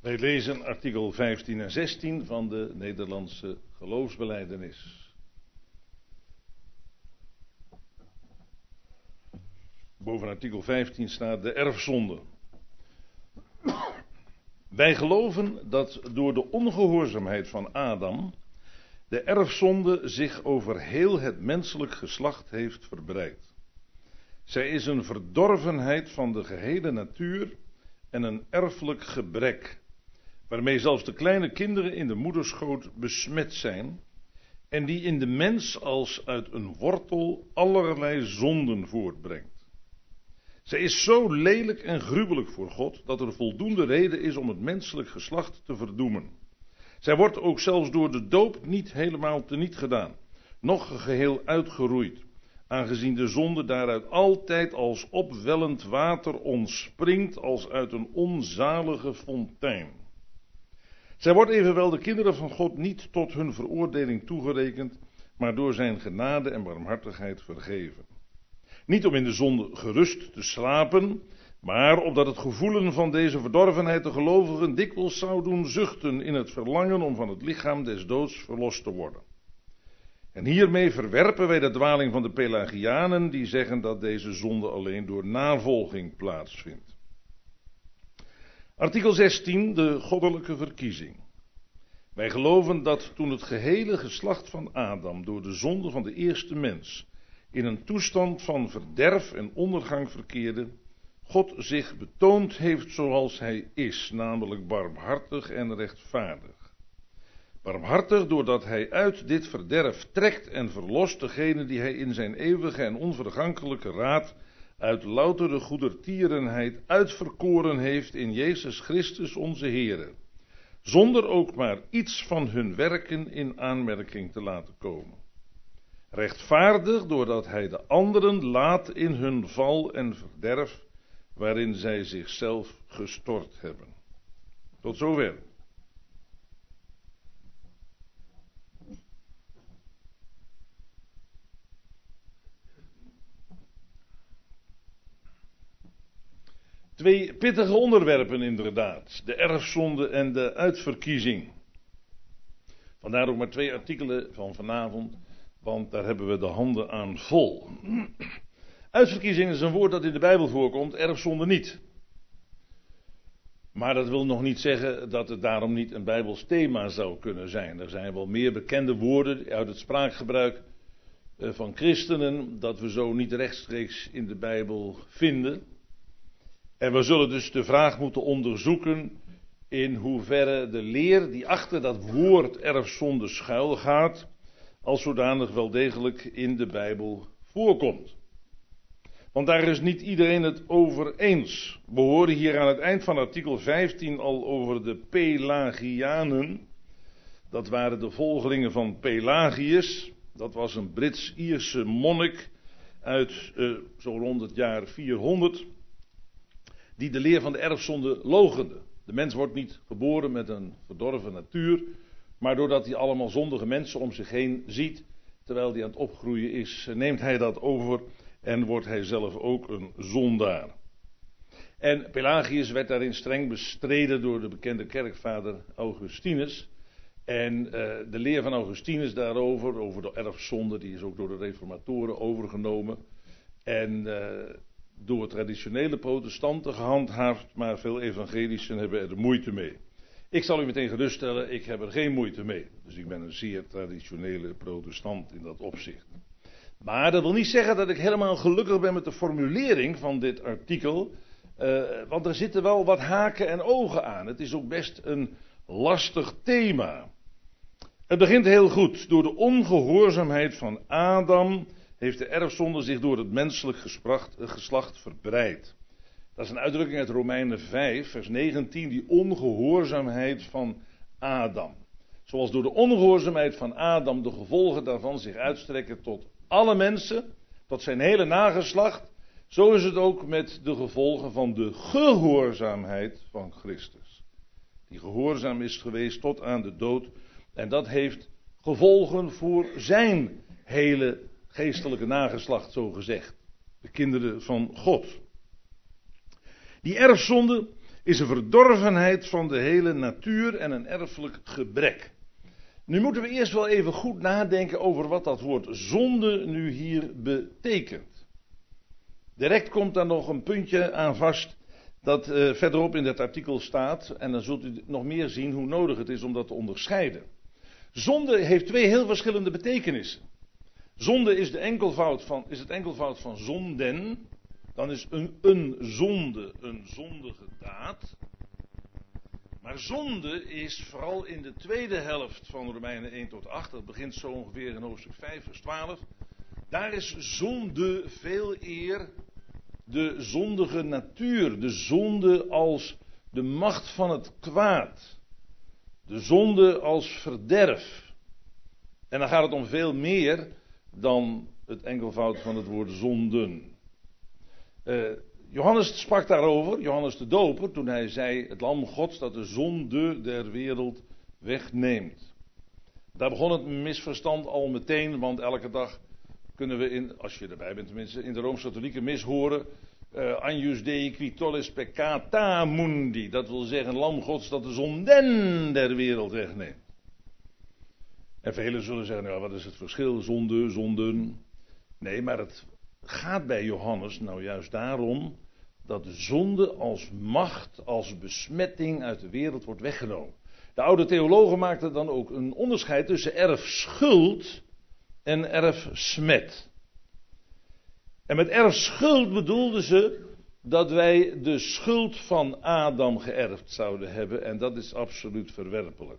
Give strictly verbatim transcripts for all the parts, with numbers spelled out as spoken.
Wij lezen artikel vijftien en zestien van de Nederlandse geloofsbelijdenis. Boven artikel vijftien staat de erfzonde. Wij geloven dat door de ongehoorzaamheid van Adam de erfzonde zich over heel het menselijk geslacht heeft verbreid. Zij is een verdorvenheid van de gehele natuur en een erfelijk gebrek, waarmee zelfs de kleine kinderen in de moederschoot besmet zijn en die in de mens als uit een wortel allerlei zonden voortbrengt. Zij is zo lelijk en gruwelijk voor God dat er voldoende reden is om het menselijk geslacht te verdoemen. Zij wordt ook zelfs door de doop niet helemaal teniet gedaan, noch geheel uitgeroeid, aangezien de zonde daaruit altijd als opwellend water ontspringt als uit een onzalige fontein. Zij wordt evenwel de kinderen van God niet tot hun veroordeling toegerekend, maar door zijn genade en barmhartigheid vergeven. Niet om in de zonde gerust te slapen, maar opdat het gevoelen van deze verdorvenheid de gelovigen dikwijls zou doen zuchten in het verlangen om van het lichaam des doods verlost te worden. En hiermee verwerpen wij de dwaling van de Pelagianen die zeggen dat deze zonde alleen door navolging plaatsvindt. Artikel zestien, de goddelijke verkiezing. Wij geloven dat toen het gehele geslacht van Adam door de zonde van de eerste mens in een toestand van verderf en ondergang verkeerde, God zich betoond heeft zoals hij is, namelijk barmhartig en rechtvaardig. Barmhartig doordat hij uit dit verderf trekt en verlost degene die hij in zijn eeuwige en onvergankelijke raad uit loutere goedertierenheid uitverkoren heeft in Jezus Christus onze Heere, zonder ook maar iets van hun werken in aanmerking te laten komen. Rechtvaardig doordat hij de anderen laat in hun val en verderf, waarin zij zichzelf gestort hebben. Tot zover. Twee pittige onderwerpen inderdaad, de erfzonde en de uitverkiezing. Vandaar ook maar twee artikelen van vanavond, want daar hebben we de handen aan vol. Uitverkiezing is een woord dat in de Bijbel voorkomt, erfzonde niet. Maar dat wil nog niet zeggen dat het daarom niet een Bijbels thema zou kunnen zijn. Er zijn wel meer bekende woorden uit het spraakgebruik van christenen dat we zo niet rechtstreeks in de Bijbel vinden. En we zullen dus de vraag moeten onderzoeken in hoeverre de leer die achter dat woord erfzonde schuil gaat, als zodanig wel degelijk in de Bijbel voorkomt. Want daar is niet iedereen het over eens. We horen hier aan het eind van artikel vijftien al over de Pelagianen. Dat waren de volgelingen van Pelagius. Dat was een Brits-Ierse monnik uit uh, zo rond het jaar vierhonderd. Die de leer van de erfzonde loochende. De mens wordt niet geboren met een verdorven natuur, maar doordat hij allemaal zondige mensen om zich heen ziet, terwijl hij aan het opgroeien is, neemt hij dat over en wordt hij zelf ook een zondaar. En Pelagius werd daarin streng bestreden door de bekende kerkvader Augustinus. En uh, de leer van Augustinus daarover, over de erfzonde, die is ook door de reformatoren overgenomen. En uh, door traditionele protestanten gehandhaafd, maar veel evangelischen hebben er de moeite mee. Ik zal u meteen geruststellen, ik heb er geen moeite mee. Dus ik ben een zeer traditionele protestant in dat opzicht. Maar dat wil niet zeggen dat ik helemaal gelukkig ben met de formulering van dit artikel. Uh, want er zitten wel wat haken en ogen aan. Het is ook best een lastig thema. Het begint heel goed. Door de ongehoorzaamheid van Adam heeft de erfzonde zich door het menselijk gespracht, geslacht verbreid. Dat is een uitdrukking uit Romeinen vijf, vers negentien, die ongehoorzaamheid van Adam. Zoals door de ongehoorzaamheid van Adam de gevolgen daarvan zich uitstrekken tot alle mensen, tot zijn hele nageslacht, zo is het ook met de gevolgen van de gehoorzaamheid van Christus. Die gehoorzaam is geweest tot aan de dood en dat heeft gevolgen voor zijn hele geestelijke nageslacht, zo gezegd. De kinderen van God. Die erfzonde is een verdorvenheid van de hele natuur en een erfelijk gebrek. Nu moeten we eerst wel even goed nadenken over wat dat woord zonde nu hier betekent. Direct komt daar nog een puntje aan vast dat uh, verderop in dat artikel staat. En dan zult u nog meer zien hoe nodig het is om dat te onderscheiden. Zonde heeft twee heel verschillende betekenissen. Zonde is, de enkelvoud van, is het enkelvoud van zonden. Dan is een, een zonde een zondige daad. Maar zonde is vooral in de tweede helft van Romeinen één tot acht. Dat begint zo ongeveer in hoofdstuk vijf vers twaalf. Daar is zonde veel eer de zondige natuur. De zonde als de macht van het kwaad. De zonde als verderf. En dan gaat het om veel meer dan het enkelvoud van het woord zonden. Uh, Johannes sprak daarover, Johannes de Doper, toen hij zei: het lam Gods dat de zonde der wereld wegneemt. Daar begon het misverstand al meteen, want elke dag kunnen we, in, als je erbij bent tenminste, in de Rooms-Katholieke mis horen: uh, Agnus Dei qui tollis peccata mundi. Dat wil zeggen, lam Gods dat de zonden der wereld wegneemt. En velen zullen zeggen: nou, wat is het verschil? Zonde, zonden. Nee, maar het gaat bij Johannes nou juist daarom dat de zonde als macht, als besmetting uit de wereld wordt weggenomen. De oude theologen maakten dan ook een onderscheid tussen erfschuld en erfsmet. En met erfschuld bedoelden ze dat wij de schuld van Adam geërfd zouden hebben, en dat is absoluut verwerpelijk.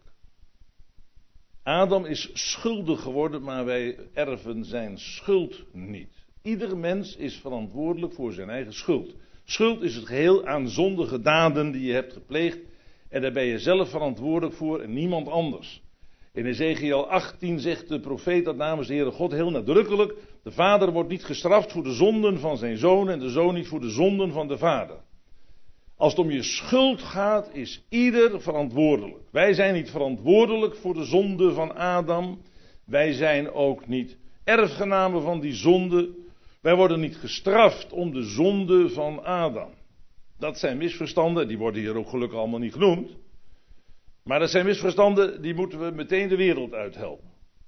Adam is schuldig geworden, maar wij erven zijn schuld niet. Ieder mens is verantwoordelijk voor zijn eigen schuld. Schuld is het geheel aan zondige daden die je hebt gepleegd. En daar ben je zelf verantwoordelijk voor en niemand anders. In Ezekiel achttien zegt de profeet dat namens de Heere God heel nadrukkelijk: de vader wordt niet gestraft voor de zonden van zijn zoon en de zoon niet voor de zonden van de vader. Als het om je schuld gaat, is ieder verantwoordelijk. Wij zijn niet verantwoordelijk voor de zonde van Adam. Wij zijn ook niet erfgenamen van die zonde. Wij worden niet gestraft om de zonde van Adam. Dat zijn misverstanden, die worden hier ook gelukkig allemaal niet genoemd. Maar dat zijn misverstanden, die moeten we meteen de wereld uithelpen.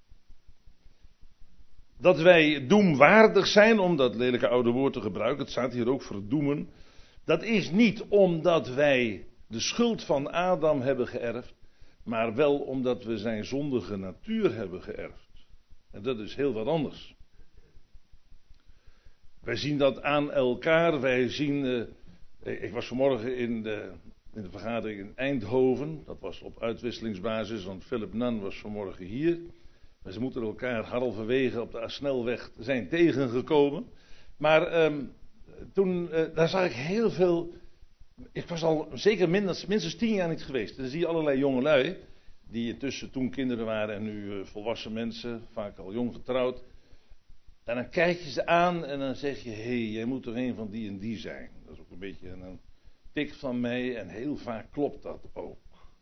Dat wij doemwaardig zijn, om dat lelijke oude woord te gebruiken, het staat hier ook verdoemen. Dat is niet omdat wij de schuld van Adam hebben geërfd, maar wel omdat we zijn zondige natuur hebben geërfd. En dat is heel wat anders. Wij zien dat aan elkaar. Wij zien. Uh, ik was vanmorgen in de, in de vergadering in Eindhoven. Dat was op uitwisselingsbasis, want Philip Nunn was vanmorgen hier. Maar ze moeten elkaar halverwege op de snelweg zijn tegengekomen. Maar um, toen, uh, daar zag ik heel veel. Ik was al zeker minstens, minstens tien jaar niet geweest. Dan zie je allerlei jongelui, die intussen toen kinderen waren en nu uh, volwassen mensen, vaak al jong getrouwd. En dan kijk je ze aan en dan zeg je: hé, hey, jij moet toch een van die en die zijn. Dat is ook een beetje een tik van mij en heel vaak klopt dat ook.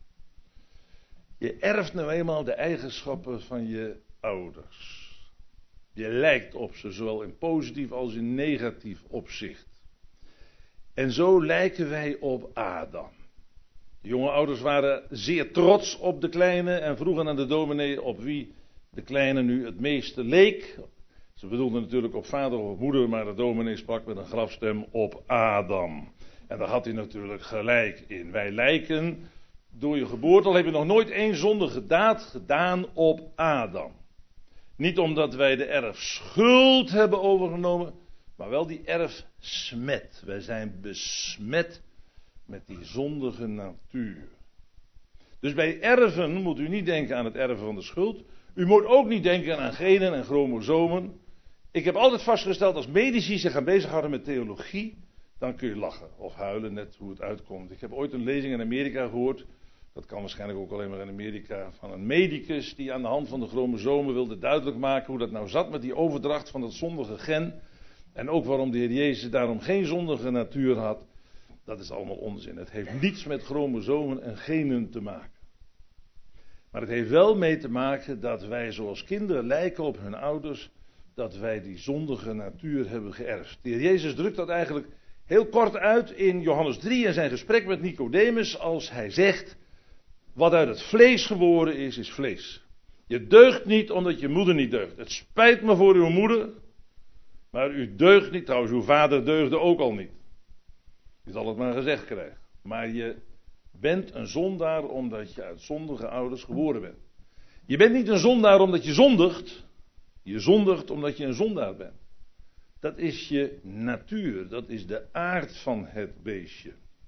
Je erft nou eenmaal de eigenschappen van je ouders. Je lijkt op ze, zowel in positief als in negatief opzicht. En zo lijken wij op Adam. De jonge ouders waren zeer trots op de kleine en vroegen aan de dominee op wie de kleine nu het meeste leek. Ze bedoelden natuurlijk op vader of op moeder, maar de dominee sprak met een grafstem op Adam. En daar had hij natuurlijk gelijk in. Wij lijken door je geboorte, al heb je nog nooit één zondige daad gedaan, op Adam. Niet omdat wij de erfschuld hebben overgenomen, maar wel die erfsmet. Wij zijn besmet met die zondige natuur. Dus bij erven moet u niet denken aan het erven van de schuld. U moet ook niet denken aan genen en chromosomen. Ik heb altijd vastgesteld, als medici zich gaan bezighouden met theologie, dan kun je lachen of huilen, net hoe het uitkomt. Ik heb ooit een lezing in Amerika gehoord, dat kan waarschijnlijk ook alleen maar in Amerika, van een medicus die aan de hand van de chromosomen wilde duidelijk maken hoe dat nou zat met die overdracht van dat zondige gen. En ook waarom de Heer Jezus daarom geen zondige natuur had. Dat is allemaal onzin. Het heeft niets met chromosomen en genen te maken. Maar het heeft wel mee te maken dat wij zoals kinderen lijken op hun ouders, dat wij die zondige natuur hebben geërfd. De Heer Jezus drukt dat eigenlijk heel kort uit in Johannes drie en zijn gesprek met Nicodemus als hij zegt, wat uit het vlees geboren is, is vlees. Je deugt niet omdat je moeder niet deugt. Het spijt me voor uw moeder, maar u deugt niet. Trouwens, uw vader deugde ook al niet. Je zal het maar gezegd krijgen. Maar je bent een zondaar omdat je uit zondige ouders geboren bent. Je bent niet een zondaar omdat je zondigt. Je zondigt omdat je een zondaar bent. Dat is je natuur. Dat is de aard van het beestje.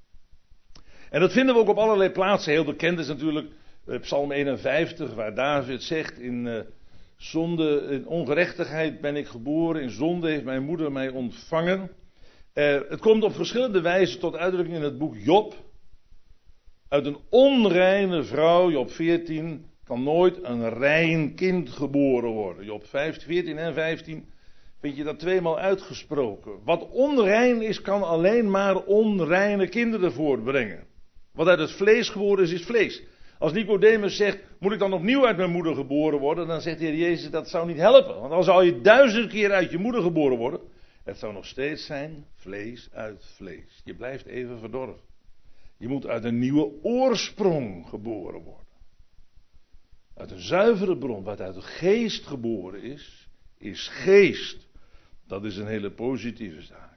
En dat vinden we ook op allerlei plaatsen. Heel bekend is natuurlijk Psalm eenenvijftig, waar David zegt, in uh, zonde, in ongerechtigheid ben ik geboren, in zonde heeft mijn moeder mij ontvangen. Uh, het komt op verschillende wijzen tot uitdrukking in het boek Job. Uit een onreine vrouw, Job veertien, kan nooit een rein kind geboren worden. Job veertien en vijftien vind je dat tweemaal uitgesproken. Wat onrein is, kan alleen maar onreine kinderen voortbrengen. Wat uit het vlees geboren is, is vlees. Als Nicodemus zegt, moet ik dan opnieuw uit mijn moeder geboren worden? Dan zegt de Heer Jezus, dat zou niet helpen. Want dan zou je duizend keer uit je moeder geboren worden. Het zou nog steeds zijn, vlees uit vlees. Je blijft even verdorven. Je moet uit een nieuwe oorsprong geboren worden. Uit een zuivere bron, wat uit de geest geboren is, is geest. Dat is een hele positieve zaak.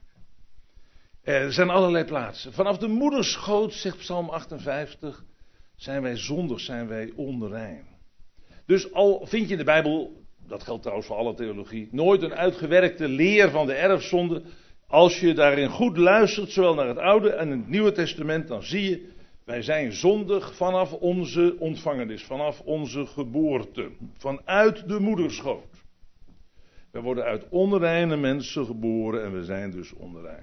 Er zijn allerlei plaatsen. Vanaf de moederschoot, zegt Psalm achtenvijftig, zijn wij zondig, zijn wij onrein. Dus al vind je in de Bijbel, dat geldt trouwens voor alle theologie, nooit een uitgewerkte leer van de erfzonde. Als je daarin goed luistert, zowel naar het Oude en het Nieuwe Testament, dan zie je, wij zijn zondig vanaf onze ontvangenis, vanaf onze geboorte, vanuit de moederschoot. We worden uit onreine mensen geboren en we zijn dus onrein.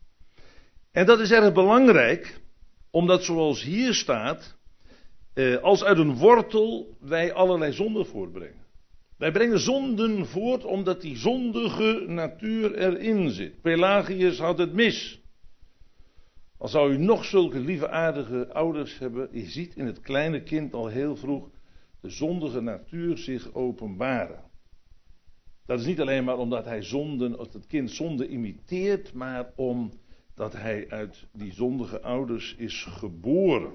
En dat is erg belangrijk, omdat zoals hier staat, eh, als uit een wortel wij allerlei zonden voortbrengen. Wij brengen zonden voort omdat die zondige natuur erin zit. Pelagius had het mis. Al zou u nog zulke lieve aardige ouders hebben, je ziet in het kleine kind al heel vroeg de zondige natuur zich openbaren. Dat is niet alleen maar omdat hij zonden, of het kind zonde imiteert, maar omdat hij uit die zondige ouders is geboren.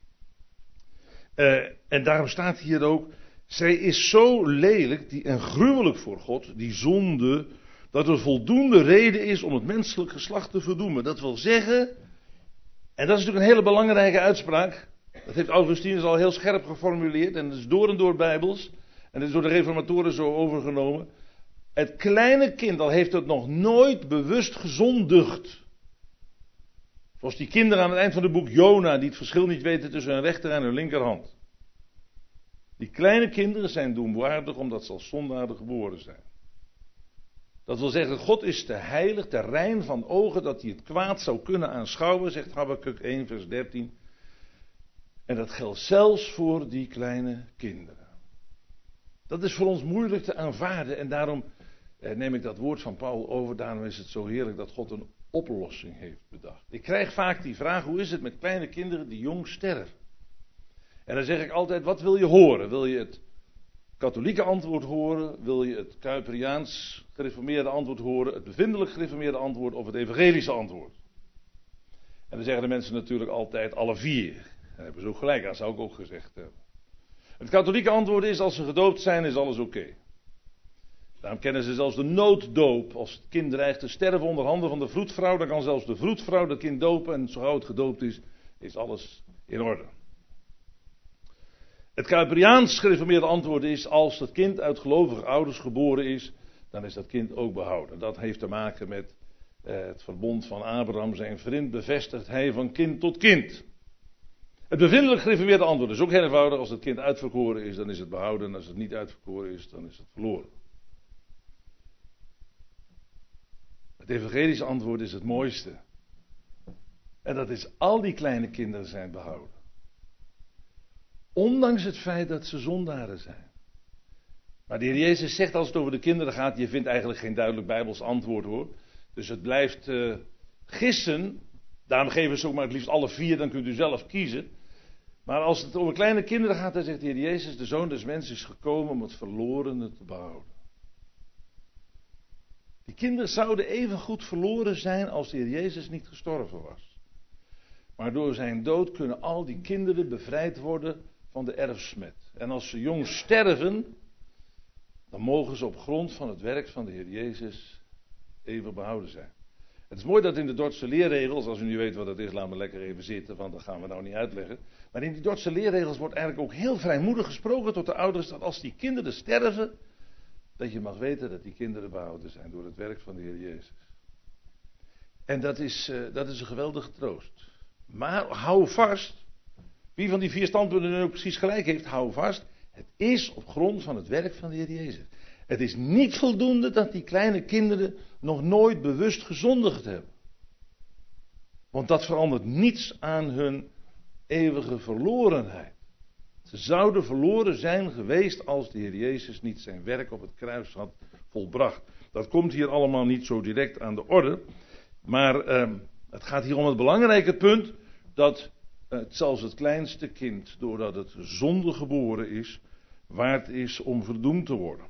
Uh, en daarom staat hier ook, zij is zo lelijk die, en gruwelijk voor God, die zonde, dat er voldoende reden is om het menselijk geslacht te verdoemen. Dat wil zeggen, en dat is natuurlijk een hele belangrijke uitspraak, dat heeft Augustinus al heel scherp geformuleerd, en dat is door en door bijbels, en dat is door de reformatoren zo overgenomen. Het kleine kind, al heeft het nog nooit bewust gezondigd. Zoals die kinderen aan het eind van het boek Jona, die het verschil niet weten tussen hun rechter en hun linkerhand. Die kleine kinderen zijn doemwaardig omdat ze als zondaren geboren zijn. Dat wil zeggen, God is te heilig, te rein van ogen, dat hij het kwaad zou kunnen aanschouwen, zegt Habakuk één vers dertien. En dat geldt zelfs voor die kleine kinderen. Dat is voor ons moeilijk te aanvaarden en daarom eh, neem ik dat woord van Paul over. Daarom is het zo heerlijk dat God een oplossing heeft bedacht. Ik krijg vaak die vraag, hoe is het met kleine kinderen die jong sterven? En dan zeg ik altijd, wat wil je horen? Wil je het katholieke antwoord horen? Wil je het Kuiperiaans gereformeerde antwoord horen? Het bevindelijk gereformeerde antwoord of het evangelische antwoord? En dan zeggen de mensen natuurlijk altijd alle vier. Daar hebben ze ook gelijk aan, zou ik ook gezegd hebben. Het katholieke antwoord is, als ze gedoopt zijn, is alles oké. Okay. Daarom kennen ze zelfs de nooddoop. Als het kind dreigt te sterven onder handen van de vroedvrouw, dan kan zelfs de vroedvrouw dat kind dopen. En zo gauw het gedoopt is, is alles in orde. Het Kuiperiaans gereformeerde antwoord is, als het kind uit gelovige ouders geboren is, dan is dat kind ook behouden. Dat heeft te maken met eh, het verbond van Abraham, zijn vriend, bevestigt hij van kind tot kind. Het bevindelijk gereformeerde antwoord is ook heel eenvoudig. Als het kind uitverkoren is, dan is het behouden. En als het niet uitverkoren is, dan is het verloren. Het evangelische antwoord is het mooiste. En dat is, al die kleine kinderen zijn behouden. Ondanks het feit dat ze zondaren zijn. Maar de Heer Jezus zegt, als het over de kinderen gaat, je vindt eigenlijk geen duidelijk Bijbels antwoord hoor. Dus het blijft uh, gissen. Daarom geven ze ook maar het liefst alle vier, dan kunt u zelf kiezen. Maar als het over kleine kinderen gaat, dan zegt de Heer Jezus, de Zoon des Mensen is gekomen om het verlorene te behouden. Die kinderen zouden even goed verloren zijn als de Heer Jezus niet gestorven was. Maar door zijn dood kunnen al die kinderen bevrijd worden van de erfsmet. En als ze jong sterven, dan mogen ze op grond van het werk van de Heer Jezus eeuwig behouden zijn. Het is mooi dat in de Dordtse leerregels, als u niet weet wat dat is, laat me lekker even zitten, want dat gaan we nou niet uitleggen. Maar in die Dordtse leerregels wordt eigenlijk ook heel vrijmoedig gesproken tot de ouders, dat als die kinderen sterven, dat je mag weten dat die kinderen behouden zijn door het werk van de Heer Jezus. En dat is, uh, dat is een geweldige troost. Maar hou vast, wie van die vier standpunten nu ook precies gelijk heeft, hou vast, het is op grond van het werk van de Heer Jezus. Het is niet voldoende dat die kleine kinderen nog nooit bewust gezondigd hebben. Want dat verandert niets aan hun eeuwige verlorenheid. Ze zouden verloren zijn geweest als de Heer Jezus niet zijn werk op het kruis had volbracht. Dat komt hier allemaal niet zo direct aan de orde. Maar eh, het gaat hier om het belangrijke punt dat eh, zelfs het kleinste kind, doordat het zonde geboren is, waard is om verdoemd te worden.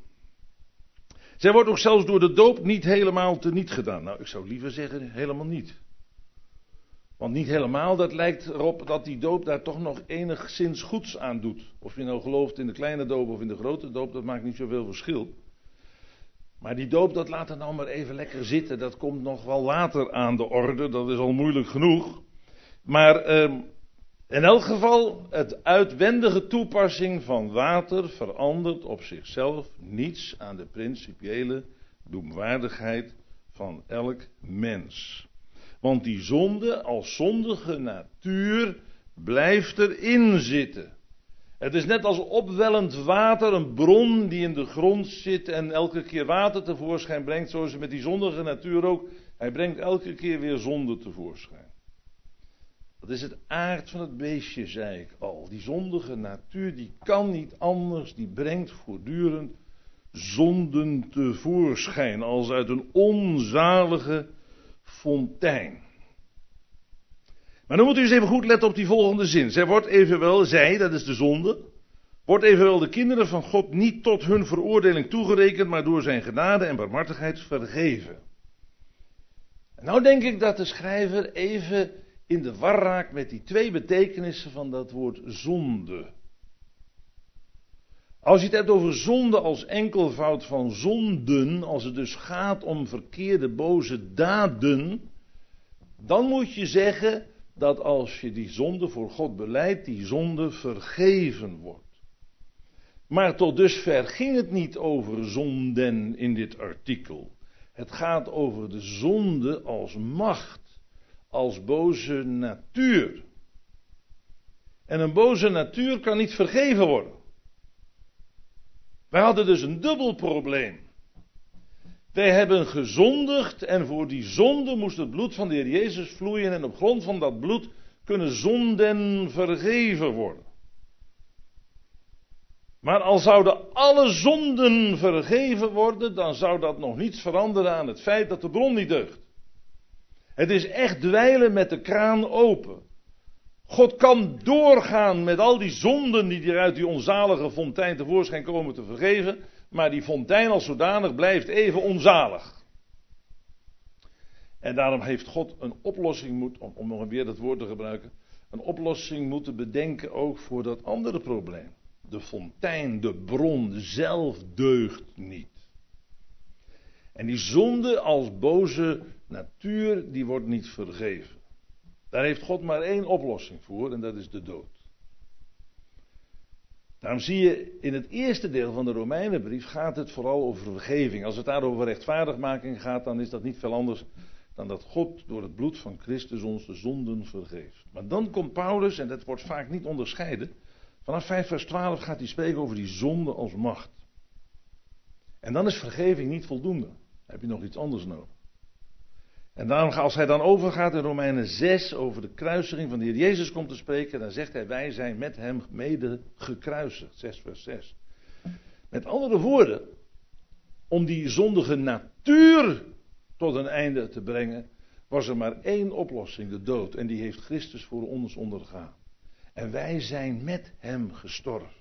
Zij wordt ook zelfs door de doop niet helemaal teniet gedaan. Nou, ik zou liever zeggen helemaal niet. Want niet helemaal, dat lijkt erop dat die doop daar toch nog enigszins goeds aan doet. Of je nou gelooft in de kleine doop of in de grote doop, dat maakt niet zoveel verschil. Maar die doop, dat laat er nou maar even lekker zitten. Dat komt nog wel later aan de orde, dat is al moeilijk genoeg. Maar eh, in elk geval, het uitwendige toepassing van water verandert op zichzelf niets aan de principiële doemwaardigheid van elk mens. Want die zonde als zondige natuur blijft erin zitten. Het is net als opwellend water, een bron die in de grond zit en elke keer water tevoorschijn brengt. Zo is het met die zondige natuur ook. Hij brengt elke keer weer zonde tevoorschijn. Dat is het aard van het beestje, zei ik al. Die zondige natuur, die kan niet anders, die brengt voortdurend zonden tevoorschijn, als uit een onzalige fontein. Maar dan moet u eens even goed letten op die volgende zin. Zij wordt evenwel, zij, dat is de zonde, wordt evenwel de kinderen van God niet tot hun veroordeling toegerekend, maar door zijn genade en barmhartigheid vergeven. En nou denk ik dat de schrijver even in de war raakt met die twee betekenissen van dat woord zonde. Als je het hebt over zonde als enkelvoud van zonden, als het dus gaat om verkeerde boze daden, dan moet je zeggen dat als je die zonde voor God belijdt, die zonde vergeven wordt. Maar tot dusver ging het niet over zonden in dit artikel. Het gaat over de zonde als macht, als boze natuur. En een boze natuur kan niet vergeven worden. Wij hadden dus een dubbel probleem. Wij hebben gezondigd en voor die zonde moest het bloed van de Heer Jezus vloeien en op grond van dat bloed kunnen zonden vergeven worden. Maar al zouden alle zonden vergeven worden, dan zou dat nog niets veranderen aan het feit dat de bron niet deugt. Het is echt dweilen met de kraan open. God kan doorgaan met al die zonden die er uit die onzalige fontein tevoorschijn komen te vergeven, maar die fontein als zodanig blijft even onzalig. En daarom heeft God een oplossing moeten, om, om nog weer dat woord te gebruiken, een oplossing moeten bedenken ook voor dat andere probleem. De fontein, de bron zelf deugt niet. En die zonde als boze natuur, die wordt niet vergeven. Daar heeft God maar één oplossing voor en dat is de dood. Daarom zie je in het eerste deel van de Romeinenbrief gaat het vooral over vergeving. Als het daar over rechtvaardigmaking gaat, dan is dat niet veel anders dan dat God door het bloed van Christus ons de zonden vergeeft. Maar dan komt Paulus, en dat wordt vaak niet onderscheiden, vanaf vijf vers twaalf gaat hij spreken over die zonde als macht. En dan is vergeving niet voldoende. Dan heb je nog iets anders nodig. En daarom, als hij dan overgaat in Romeinen zes over de kruisiging van de Heer Jezus komt te spreken, dan zegt hij, wij zijn met hem mede gekruisigd. zes vers zes. Met andere woorden, om die zondige natuur tot een einde te brengen, was er maar één oplossing, de dood. En die heeft Christus voor ons ondergaan. En wij zijn met hem gestorven.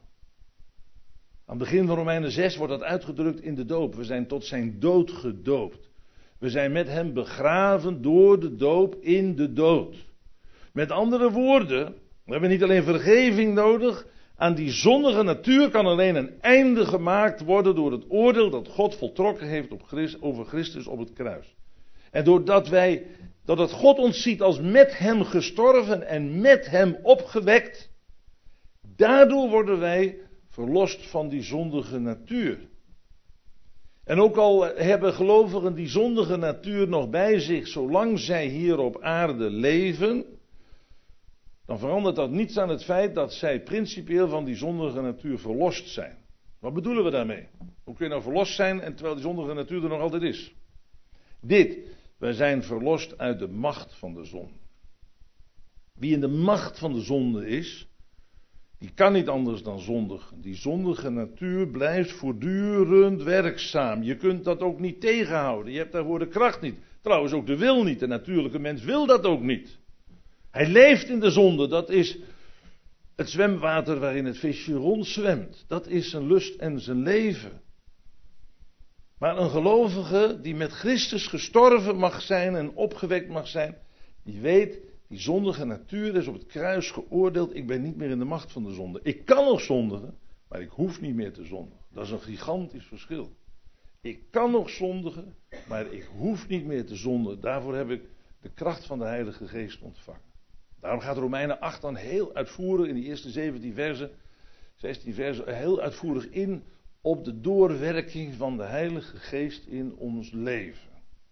Aan het begin van Romeinen zes wordt dat uitgedrukt in de doop. We zijn tot zijn dood gedoopt. We zijn met hem begraven door de doop in de dood. Met andere woorden, we hebben niet alleen vergeving nodig. Aan die zondige natuur kan alleen een einde gemaakt worden door het oordeel dat God voltrokken heeft op Christus, over Christus op het kruis. En doordat wij, doordat God ons ziet als met hem gestorven en met hem opgewekt, daardoor worden wij verlost van die zondige natuur. En ook al hebben gelovigen die zondige natuur nog bij zich, zolang zij hier op aarde leven, dan verandert dat niets aan het feit dat zij principieel van die zondige natuur verlost zijn. Wat bedoelen we daarmee? Hoe kun je nou verlost zijn en terwijl die zondige natuur er nog altijd is? Dit, wij zijn verlost uit de macht van de zonde. Wie in de macht van de zonde is, die kan niet anders dan zondigen. Die zondige natuur blijft voortdurend werkzaam. Je kunt dat ook niet tegenhouden. Je hebt daarvoor de kracht niet. Trouwens ook de wil niet. De natuurlijke mens wil dat ook niet. Hij leeft in de zonde. Dat is het zwemwater waarin het visje rondzwemt. Dat is zijn lust en zijn leven. Maar een gelovige die met Christus gestorven mag zijn en opgewekt mag zijn, die weet, die zondige natuur is op het kruis geoordeeld. Ik ben niet meer in de macht van de zonde. Ik kan nog zondigen, maar ik hoef niet meer te zondigen. Dat is een gigantisch verschil. Ik kan nog zondigen, maar ik hoef niet meer te zondigen. Daarvoor heb ik de kracht van de Heilige Geest ontvangen. Daarom gaat Romeinen acht dan heel uitvoerig in die eerste zeventien versen, zestien versen, heel uitvoerig in op de doorwerking van de Heilige Geest in ons leven.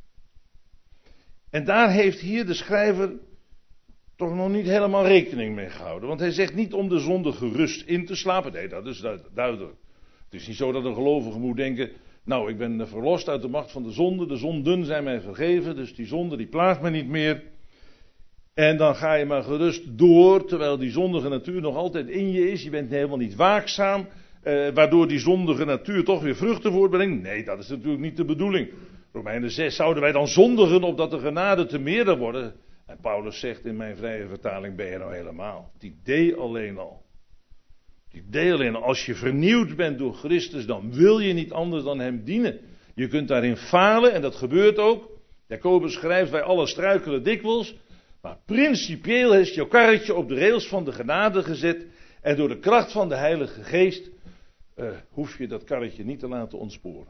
En daar heeft hier de schrijver toch nog niet helemaal rekening mee gehouden. Want hij zegt niet om de zonde gerust in te slapen. Nee, dat is duidelijk. Het is niet zo dat een gelovige moet denken, nou, ik ben verlost uit de macht van de zonde. De zonden zijn mij vergeven, dus die zonde die plaagt me niet meer. En dan ga je maar gerust door, terwijl die zondige natuur nog altijd in je is. Je bent helemaal niet waakzaam, eh, waardoor die zondige natuur toch weer vruchten voortbrengt. Nee, dat is natuurlijk niet de bedoeling. Romeinen zes, zouden wij dan zondigen opdat de genade te meerder worden? En Paulus zegt in mijn vrije vertaling, ben je nou helemaal. Het idee alleen al. Het idee alleen al. Als je vernieuwd bent door Christus, dan wil je niet anders dan hem dienen. Je kunt daarin falen en dat gebeurt ook. Jacobus schrijft, wij alle struikelen dikwijls. Maar principieel is jouw karretje op de rails van de genade gezet. En door de kracht van de Heilige Geest uh, hoef je dat karretje niet te laten ontsporen.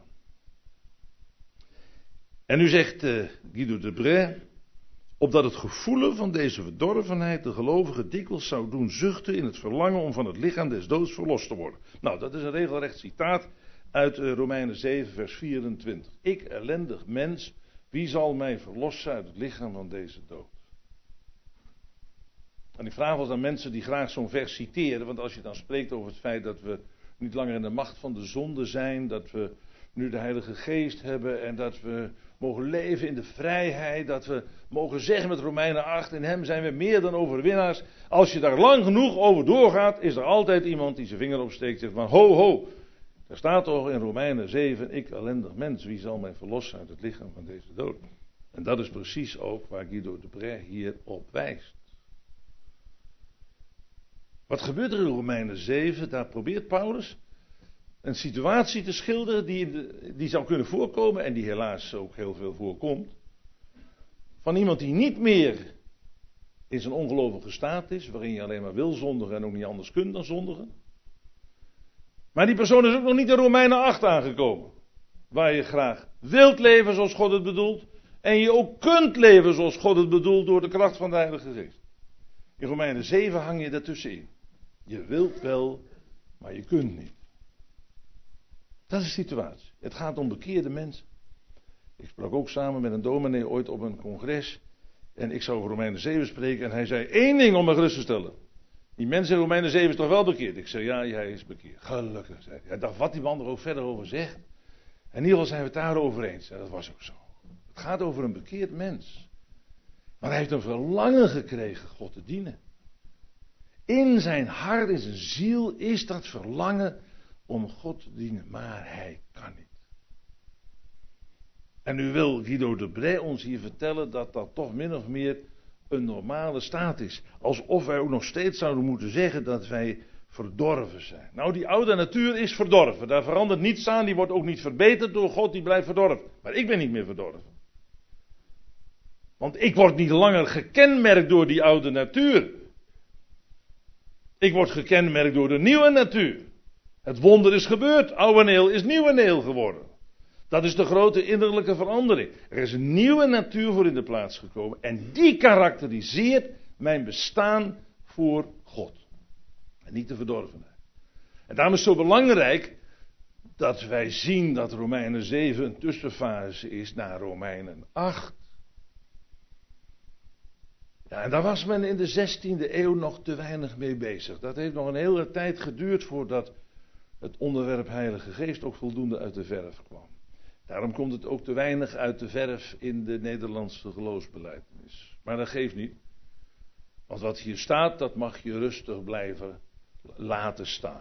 En nu zegt uh, Guido de Brès, opdat het gevoelen van deze verdorvenheid de gelovige dikwijls zou doen zuchten in het verlangen om van het lichaam des doods verlost te worden. Nou, dat is een regelrecht citaat uit uh, Romeinen zeven vers vierentwintig. Ik, ellendig mens, wie zal mij verlossen uit het lichaam van deze dood? En ik vraag wel eens aan mensen die graag zo'n vers citeren, want als je dan spreekt over het feit dat we niet langer in de macht van de zonde zijn, dat we nu de Heilige Geest hebben en dat we mogen leven in de vrijheid, dat we mogen zeggen met Romeinen acht, in hem zijn we meer dan overwinnaars. Als je daar lang genoeg over doorgaat, is er altijd iemand die zijn vinger opsteekt en zegt van ho ho, er staat toch in Romeinen zeven, ik ellendig mens, wie zal mij verlossen uit het lichaam van deze dood? En dat is precies ook waar Guido de Brès hier op wijst. Wat gebeurt er in Romeinen zeven? Daar probeert Paulus een situatie te schilderen die, de, die zou kunnen voorkomen en die helaas ook heel veel voorkomt. Van iemand die niet meer in zijn ongelovige staat is, waarin je alleen maar wil zondigen en ook niet anders kunt dan zondigen. Maar die persoon is ook nog niet in Romeinen acht aangekomen. Waar je graag wilt leven zoals God het bedoelt. En je ook kunt leven zoals God het bedoelt door de kracht van de Heilige Geest. In Romeinen zeven hang je daartussenin. Je wilt wel, maar je kunt niet. Dat is de situatie. Het gaat om bekeerde mensen. Ik sprak ook samen met een dominee ooit op een congres. En ik zou over Romeinen zeven spreken. En hij zei één ding om me gerust te stellen. Die mensen in Romeinen zeven is toch wel bekeerd? Ik zei ja, hij is bekeerd. Gelukkig, zei hij. Hij dacht wat die man er ook verder over zegt. En in ieder geval zijn we het daarover eens. En dat was ook zo. Het gaat over een bekeerd mens. Maar hij heeft een verlangen gekregen God te dienen. In zijn hart, in zijn ziel is dat verlangen om God te dienen. Maar hij kan niet. En nu wil Guido de Brès ons hier vertellen dat dat toch min of meer een normale staat is. Alsof wij ook nog steeds zouden moeten zeggen dat wij verdorven zijn. Nou, die oude natuur is verdorven. Daar verandert niets aan. Die wordt ook niet verbeterd door God. Die blijft verdorven. Maar ik ben niet meer verdorven. Want ik word niet langer gekenmerkt door die oude natuur. Ik word gekenmerkt door de nieuwe natuur. Het wonder is gebeurd. Oude neel is nieuwe neel geworden. Dat is de grote innerlijke verandering. Er is een nieuwe natuur voor in de plaats gekomen. En die karakteriseert mijn bestaan voor God. En niet de verdorvenheid. En daarom is het zo belangrijk dat wij zien dat Romeinen zeven een tussenfase is naar Romeinen acht. Ja, en daar was men in de zestiende eeuw nog te weinig mee bezig. Dat heeft nog een hele tijd geduurd voordat het onderwerp Heilige Geest ook voldoende uit de verf kwam. Daarom komt het ook te weinig uit de verf in de Nederlandse geloofsbelijdenis. Maar dat geeft niet. Want wat hier staat, dat mag je rustig blijven laten staan.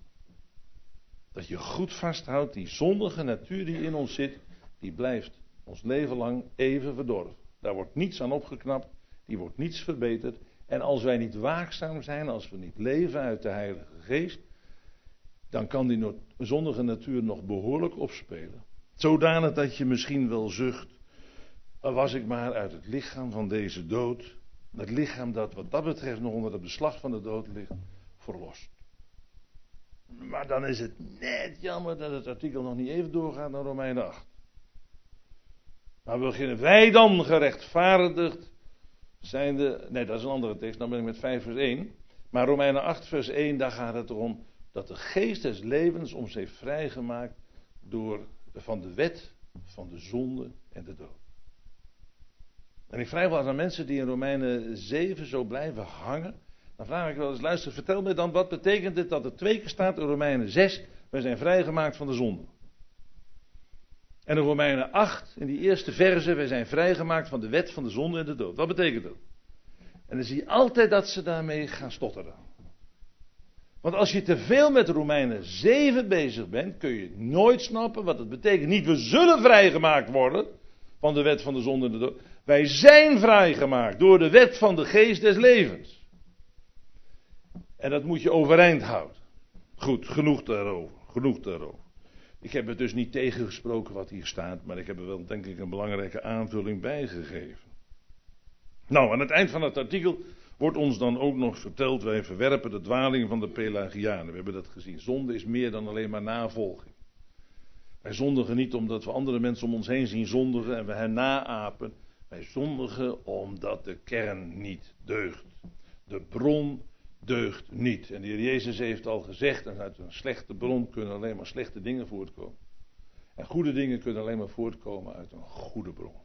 Dat je goed vasthoudt, die zondige natuur die in ons zit, die blijft ons leven lang even verdorven. Daar wordt niets aan opgeknapt, die wordt niets verbeterd. En als wij niet waakzaam zijn, als we niet leven uit de Heilige Geest, dan kan die zondige natuur nog behoorlijk opspelen. Zodanig dat je misschien wel zucht, was ik maar uit het lichaam van deze dood, het lichaam dat wat dat betreft nog onder het beslag van de dood ligt, verlost. Maar dan is het net jammer dat het artikel nog niet even doorgaat naar Romeinen acht. Maar we beginnen wij dan gerechtvaardigd zijnde, nee dat is een andere tekst, dan ben ik met vijf vers één. Maar Romeinen acht vers één, daar gaat het erom dat de geest des levens ons heeft vrijgemaakt door, van de wet, van de zonde en de dood. En ik vraag wel eens aan mensen die in Romeinen zeven zo blijven hangen. Dan vraag ik wel eens, luister, vertel me dan, wat betekent het dat er twee keer staat in Romeinen zes, wij zijn vrijgemaakt van de zonde. En in Romeinen acht, in die eerste verse, wij zijn vrijgemaakt van de wet, van de zonde en de dood. Wat betekent dat? En dan zie je altijd dat ze daarmee gaan stotteren. Want als je te veel met Romeinen zeven bezig bent, kun je nooit snappen wat het betekent. Niet we zullen vrijgemaakt worden van de wet van de zonde en de dood. Wij zijn vrijgemaakt door de wet van de geest des levens. En dat moet je overeind houden. Goed, genoeg daarover. Genoeg daarover. Ik heb het dus niet tegengesproken wat hier staat, maar ik heb er wel denk ik een belangrijke aanvulling bij gegeven. Nou, aan het eind van het artikel wordt ons dan ook nog verteld, wij verwerpen de dwaling van de Pelagianen. We hebben dat gezien. Zonde is meer dan alleen maar navolging. Wij zondigen niet omdat we andere mensen om ons heen zien zondigen en we hen naapen. Wij zondigen omdat de kern niet deugt. De bron deugt niet. En de Heer Jezus heeft al gezegd, en uit een slechte bron kunnen alleen maar slechte dingen voortkomen. En goede dingen kunnen alleen maar voortkomen uit een goede bron.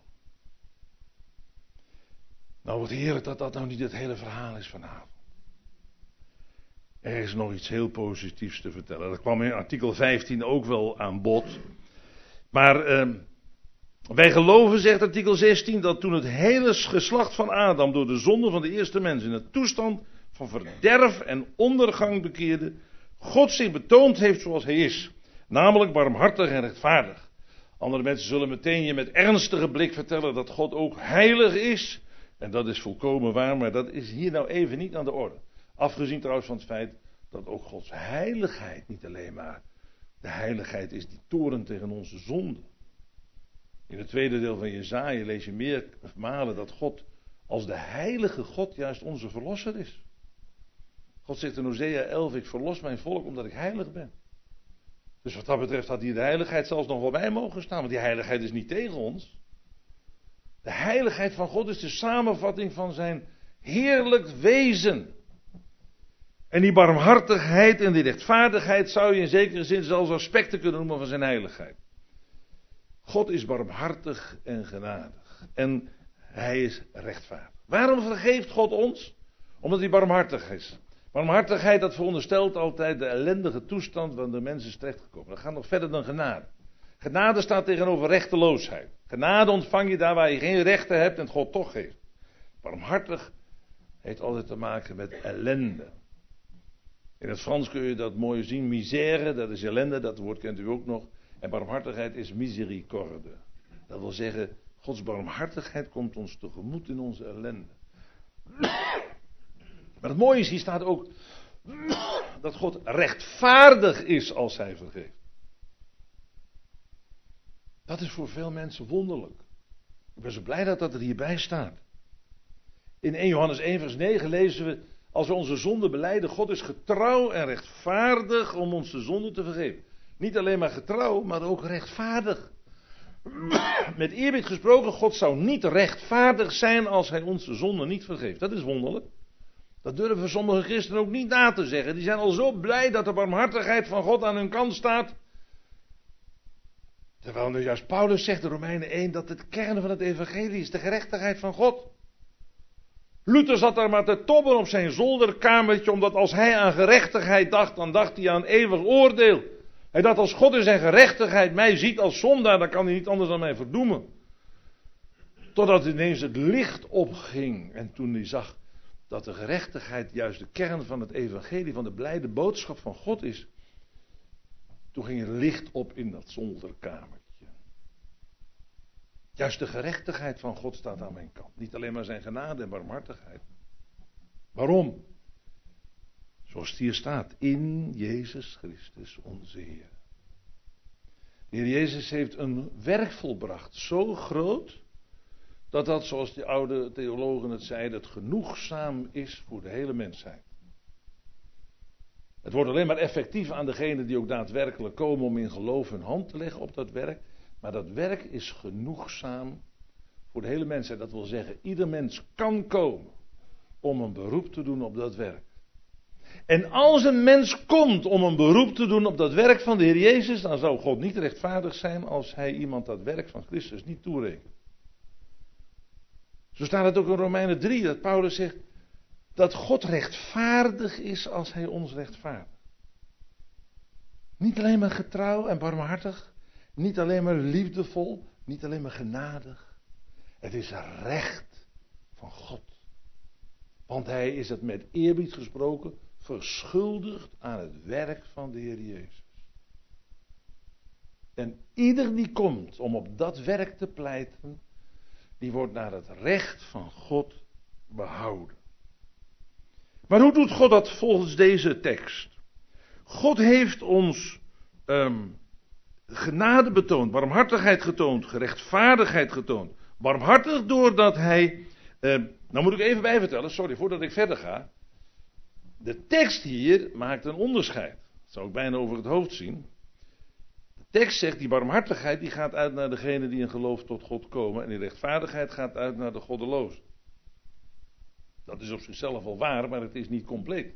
Nou, wat heerlijk dat dat nou niet het hele verhaal is vanavond. Er is nog iets heel positiefs te vertellen. Dat kwam in artikel vijftien ook wel aan bod. Maar eh, wij geloven, zegt artikel zestien, dat toen het hele geslacht van Adam door de zonde van de eerste mens in een toestand van verderf en ondergang bekeerde, God zich betoond heeft zoals hij is. Namelijk barmhartig en rechtvaardig. Andere mensen zullen meteen je met ernstige blik vertellen dat God ook heilig is. En dat is volkomen waar, maar dat is hier nou even niet aan de orde. Afgezien trouwens van het feit dat ook Gods heiligheid niet alleen maar de heiligheid is die torent tegen onze zonde. In het tweede deel van Jesaja lees je meermalen dat God als de heilige God juist onze verlosser is. God zegt in Hosea elf, ik verlos mijn volk omdat ik heilig ben. Dus wat dat betreft had hier de heiligheid zelfs nog wel bij mogen staan, want die heiligheid is niet tegen ons. De heiligheid van God is de samenvatting van zijn heerlijk wezen. En die barmhartigheid en die rechtvaardigheid zou je in zekere zin zelfs aspecten kunnen noemen van zijn heiligheid. God is barmhartig en genadig. En hij is rechtvaardig. Waarom vergeeft God ons? Omdat hij barmhartig is. Barmhartigheid, dat veronderstelt altijd de ellendige toestand waarin de mens is terechtgekomen. Dat gaat nog verder dan genade. Genade staat tegenover rechteloosheid. Genade ontvang je daar waar je geen rechten hebt en het God toch geeft. Barmhartig heeft altijd te maken met ellende. In het Frans kun je dat mooi zien. Misère, dat is ellende, dat woord kent u ook nog. En barmhartigheid is misericorde. Dat wil zeggen, Gods barmhartigheid komt ons tegemoet in onze ellende. Maar het mooie is, hier staat ook dat God rechtvaardig is als hij vergeeft. Dat is voor veel mensen wonderlijk. Ik ben zo blij dat dat er hierbij staat. In eerste Johannes één vers negen lezen we, als we onze zonde belijden, God is getrouw en rechtvaardig om ons de zonde te vergeven. Niet alleen maar getrouw, maar ook rechtvaardig. Met eerbied gesproken, God zou niet rechtvaardig zijn als hij ons de zonde niet vergeeft. Dat is wonderlijk. Dat durven sommige christenen ook niet na te zeggen. Die zijn al zo blij dat de barmhartigheid van God aan hun kant staat. Terwijl nu juist Paulus zegt in Romeinen één dat het kern van het evangelie is de gerechtigheid van God. Luther zat daar maar te tobben op zijn zolderkamertje, omdat als hij aan gerechtigheid dacht, dan dacht hij aan eeuwig oordeel. Hij dacht, als God in zijn gerechtigheid mij ziet als zondaar, dan kan hij niet anders dan mij verdoemen. Totdat ineens het licht opging en toen hij zag dat de gerechtigheid juist de kern van het evangelie, van de blijde boodschap van God is. Toen ging er licht op in dat zolderkamertje. Juist de gerechtigheid van God staat aan mijn kant. Niet alleen maar zijn genade en barmhartigheid. Waarom? Zoals het hier staat. In Jezus Christus onze Heer. De Heer Jezus heeft een werk volbracht. Zo groot. Dat dat, zoals de oude theologen het zeiden, het genoegzaam is voor de hele mensheid. Het wordt alleen maar effectief aan degenen die ook daadwerkelijk komen om in geloof hun hand te leggen op dat werk. Maar dat werk is genoegzaam voor de hele mensheid. Dat wil zeggen, ieder mens kan komen om een beroep te doen op dat werk. En als een mens komt om een beroep te doen op dat werk van de Heer Jezus, dan zou God niet rechtvaardig zijn als hij iemand dat werk van Christus niet toerekent. Zo staat het ook in Romeinen drie, dat Paulus zegt dat God rechtvaardig is als hij ons rechtvaardigt. Niet alleen maar getrouw en barmhartig, niet alleen maar liefdevol, niet alleen maar genadig. Het is recht van God. Want hij is het met eerbied gesproken verschuldigd aan het werk van de Heer Jezus. En ieder die komt om op dat werk te pleiten, die wordt naar het recht van God behouden. Maar hoe doet God dat volgens deze tekst? God heeft ons um, genade betoond, barmhartigheid getoond, gerechtvaardigheid getoond. Barmhartig doordat hij... Uh, nou moet ik even bijvertellen, sorry, voordat ik verder ga. De tekst hier maakt een onderscheid. Dat zou ik bijna over het hoofd zien. De tekst zegt, die barmhartigheid die gaat uit naar degenen die in geloof tot God komen. En die rechtvaardigheid gaat uit naar de goddelozen. Dat is op zichzelf wel waar, maar het is niet compleet.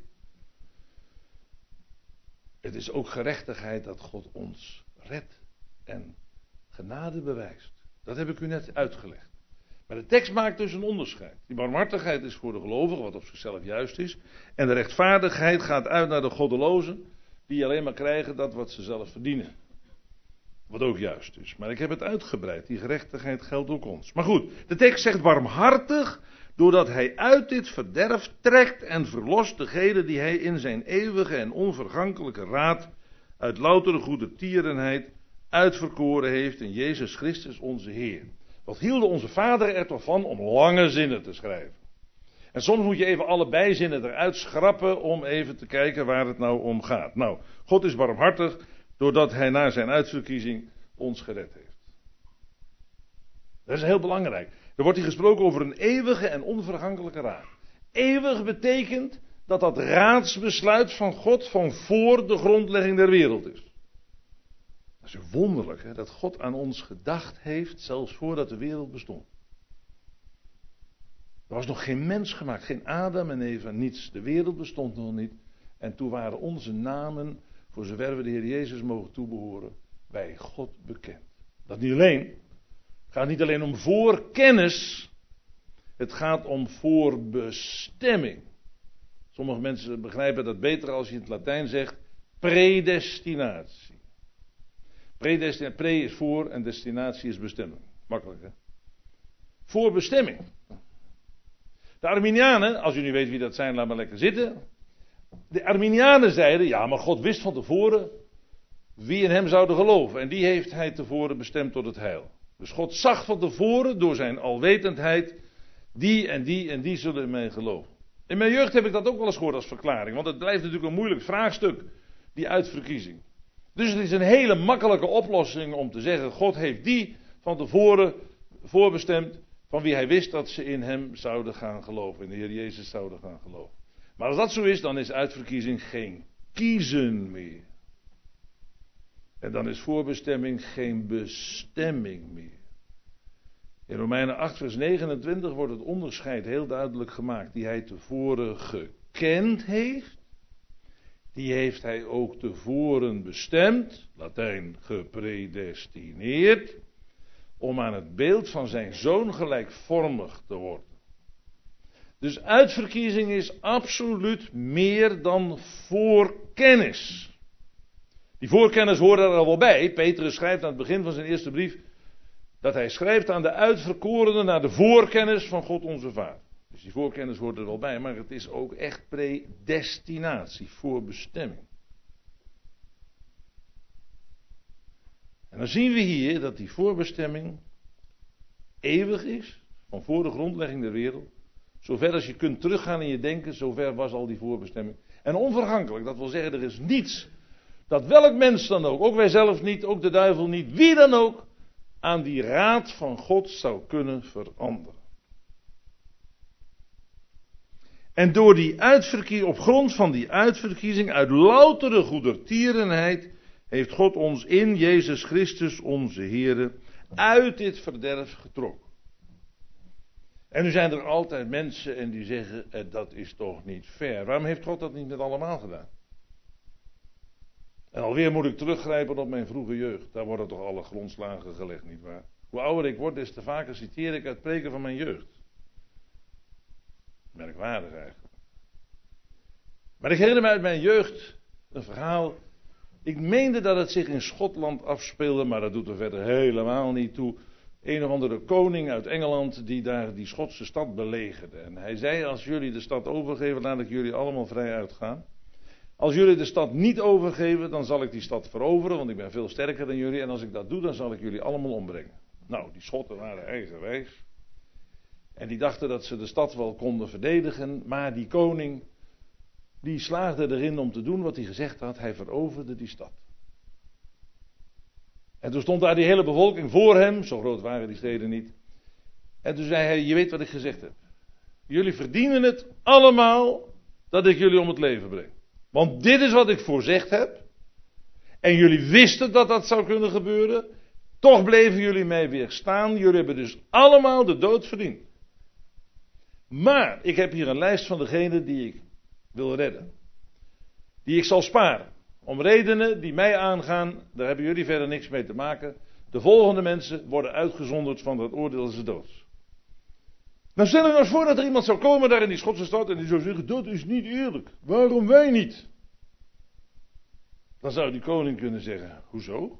Het is ook gerechtigheid dat God ons redt en genade bewijst. Dat heb ik u net uitgelegd. Maar de tekst maakt dus een onderscheid. Die barmhartigheid is voor de gelovigen, wat op zichzelf juist is. En de rechtvaardigheid gaat uit naar de goddelozen, die alleen maar krijgen dat wat ze zelf verdienen. Wat ook juist is. Maar ik heb het uitgebreid. Die gerechtigheid geldt ook ons. Maar goed, de tekst zegt barmhartig, doordat hij uit dit verderf trekt en verlost degenen die hij in zijn eeuwige en onvergankelijke raad uit loutere goede tierenheid uitverkoren heeft in Jezus Christus onze Heer. Wat hielden onze vader er toch van om lange zinnen te schrijven? En soms moet je even alle bijzinnen eruit schrappen om even te kijken waar het nou om gaat. Nou, God is barmhartig doordat hij na zijn uitverkiezing ons gered heeft. Dat is heel belangrijk. Er wordt hier gesproken over een eeuwige en onvergankelijke raad. Eeuwig betekent dat dat raadsbesluit van God van voor de grondlegging der wereld is. Dat is wonderlijk, hè, dat God aan ons gedacht heeft, zelfs voordat de wereld bestond. Er was nog geen mens gemaakt, geen Adam en Eva, niets. De wereld bestond nog niet. En toen waren onze namen, voor zover we de Heer Jezus mogen toebehoren, bij God bekend. Dat niet alleen. Het gaat niet alleen om voorkennis. Het gaat om voorbestemming. Sommige mensen begrijpen dat beter als je in het Latijn zegt predestinatie. Predestinatie, pre is voor en destinatie is bestemming. Makkelijk, hè? Voorbestemming. De Arminianen, als u niet weet wie dat zijn, laat maar lekker zitten. De Arminianen zeiden, ja, maar God wist van tevoren wie in hem zouden geloven. En die heeft hij tevoren bestemd tot het heil. Dus God zag van tevoren door zijn alwetendheid, die en die en die zullen in mij geloven. In mijn jeugd heb ik dat ook wel eens gehoord als verklaring. Want het blijft natuurlijk een moeilijk vraagstuk, die uitverkiezing. Dus het is een hele makkelijke oplossing om te zeggen, God heeft die van tevoren voorbestemd, van wie hij wist dat ze in hem zouden gaan geloven, in de Heer Jezus zouden gaan geloven. Maar als dat zo is, dan is uitverkiezing geen kiezen meer. En dan is voorbestemming geen bestemming meer. In Romeinen acht vers negenentwintig wordt het onderscheid heel duidelijk gemaakt. Die hij tevoren gekend heeft, die heeft hij ook tevoren bestemd, Latijn gepredestineerd, om aan het beeld van zijn zoon gelijkvormig te worden. Dus uitverkiezing is absoluut meer dan voorkennis. Die voorkennis hoort er al wel bij. Petrus schrijft aan het begin van zijn eerste brief dat hij schrijft aan de uitverkorenen naar de voorkennis van God onze Vader. Dus die voorkennis hoort er wel bij, maar het is ook echt predestinatie, voorbestemming. En dan zien we hier dat die voorbestemming eeuwig is, van voor de grondlegging der wereld. Zover als je kunt teruggaan in je denken, zover was al die voorbestemming. En onvergankelijk, dat wil zeggen, er is niets dat welk mens dan ook, ook wij zelf niet, ook de duivel niet, wie dan ook, aan die raad van God zou kunnen veranderen. En door die uitverkiezing, op grond van die uitverkiezing, uit loutere goedertierenheid, heeft God ons in Jezus Christus, onze Heere, uit dit verderf getrokken. En nu zijn er altijd mensen en die zeggen, eh, dat is toch niet fair. Waarom heeft God dat niet met allemaal gedaan? En alweer moet ik teruggrijpen op mijn vroege jeugd. Daar worden toch alle grondslagen gelegd, nietwaar? Hoe ouder ik word, des te vaker citeer ik uit preken van mijn jeugd. Merkwaardig eigenlijk. Maar ik herinner me uit mijn jeugd een verhaal. Ik meende dat het zich in Schotland afspeelde, maar dat doet er verder helemaal niet toe. Een of andere koning uit Engeland die daar die Schotse stad belegerde. En hij zei, als jullie de stad overgeven, laat ik jullie allemaal vrij uitgaan. Als jullie de stad niet overgeven, dan zal ik die stad veroveren, want ik ben veel sterker dan jullie. En als ik dat doe, dan zal ik jullie allemaal ombrengen. Nou, die Schotten waren eigenwijs. En die dachten dat ze de stad wel konden verdedigen. Maar die koning, die slaagde erin om te doen wat hij gezegd had. Hij veroverde die stad. En toen stond daar die hele bevolking voor hem. Zo groot waren die steden niet. En toen zei hij, je weet wat ik gezegd heb. Jullie verdienen het allemaal dat ik jullie om het leven breng. Want dit is wat ik voorzegd heb. En jullie wisten dat dat zou kunnen gebeuren. Toch bleven jullie mij weerstaan. Jullie hebben dus allemaal de dood verdiend. Maar ik heb hier een lijst van degenen die ik wil redden. Die ik zal sparen. Om redenen die mij aangaan, daar hebben jullie verder niks mee te maken. De volgende mensen worden uitgezonderd van dat oordeel des doods. Nou stel je nou eens voor dat er iemand zou komen daar in die Schotse stad en die zou zeggen, dat is niet eerlijk. Waarom wij niet? Dan zou die koning kunnen zeggen, hoezo?